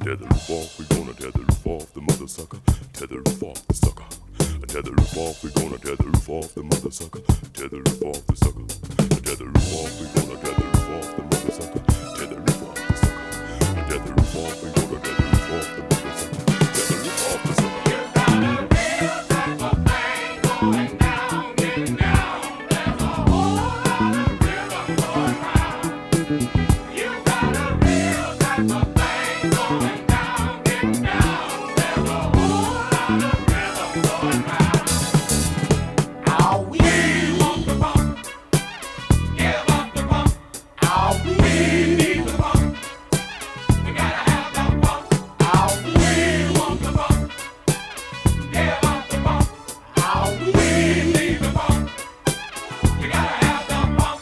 Tether roof off, we gonna tether roof off the mother sucker. Tether roof off the sucker. Tether roof off, we gonna tether roof off the mother sucker. Tether roof off the sucker. Tether roof off, we gonna tether roof off the mother sucker. Tether roof off the sucker. Tether roof off, we gonna tether roof off the mother sucker. Tether roof off the sucker. You got a real type of thing going down, getting down. There's a whole lot of rhythm going round. You got a real type of thing going down, getting down. There's a whole lot of rhythm going round. Are we want the bump? Give up the bump. Are we need the bump? We gotta have the bump. Are we want the bump? Give up the bump. Are we need the bump? We gotta have the bump.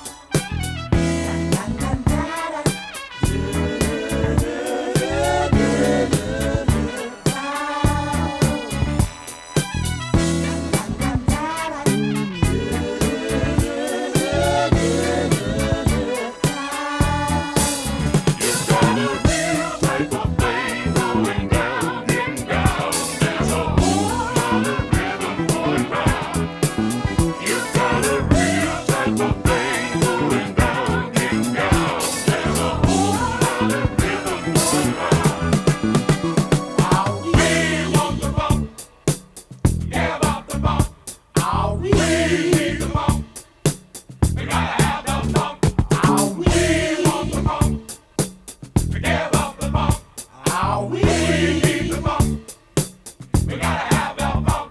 You got a real type of thing going down, getting down. There's a whole lot of rhythm going round. You got a real type of thing going down, getting down. There's a whole lot of rhythm going round. Are we want the bump? Give up the bump. Are we need the bump? We gotta have the bump. Are we want the bump? Give up the bump. Are we need the bump? We gotta have the bump.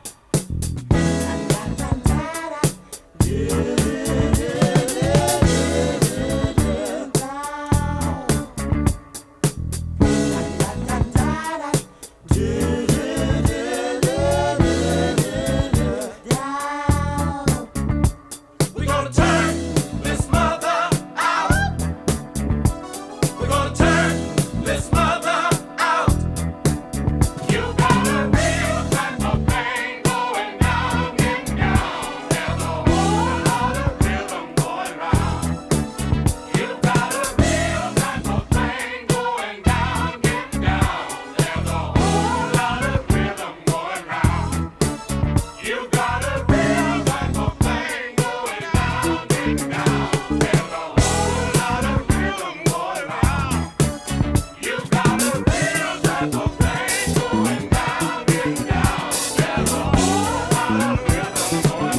We're gonna turn this mother out. We're gonna turn this mother out. You got a real type of thing going down, getting down. There's a whole lot of rhythm going round. You got a real type of thing going down, getting down. There's a whole lot of rhythm going round. You got a real type of thing going down, getting down. There's a whole lot of rhythm going round. You got a real type of thing going down, getting down. There's a whole lot of rhythm going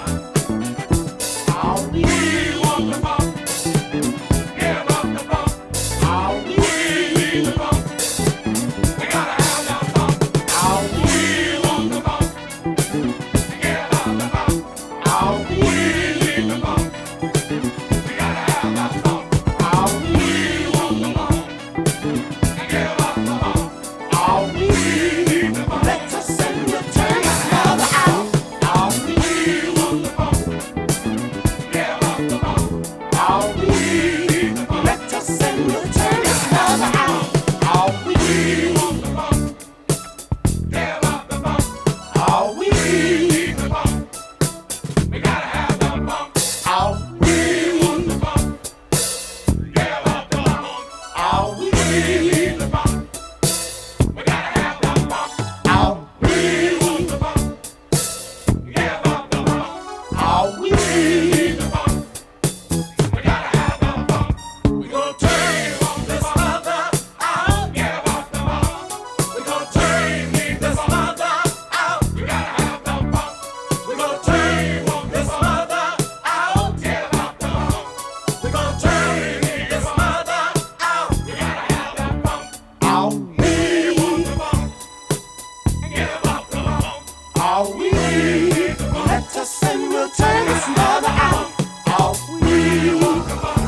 round. All we want the bump, give up the bump. All we need the bump, we gotta have the bump. All we want the bump, give up the bump. All we need the bump, we gotta have the bump. All we want the bump, give up the bump. All we need the bump. Let us send the turn mother out. All we want the bump, give up the bump. All we need the bump. Let us send the turn mother out. All we want the bump, give up the bump. All we need the bump. We gotta have the bump. All we want the bump, give up the bump. All we need the bump. We gotta have the bump. All we want the bump, give up the bump. All we need the bump. We gotta have the bump. We gonna turn this mother out. Give up the bump. We gonna turn this mother out. We gotta have the bump. We gonna turn this mother out. Give up the bump. We gonna turn this mother out. We gotta have the bump. All we want the bump. Give up the bump. All we need the bump. Let us and we'll turn this mother out. All we want the bump.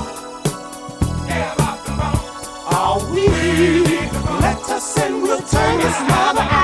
Give up the bump. All we need the bump. Let us and we'll turn this mother out.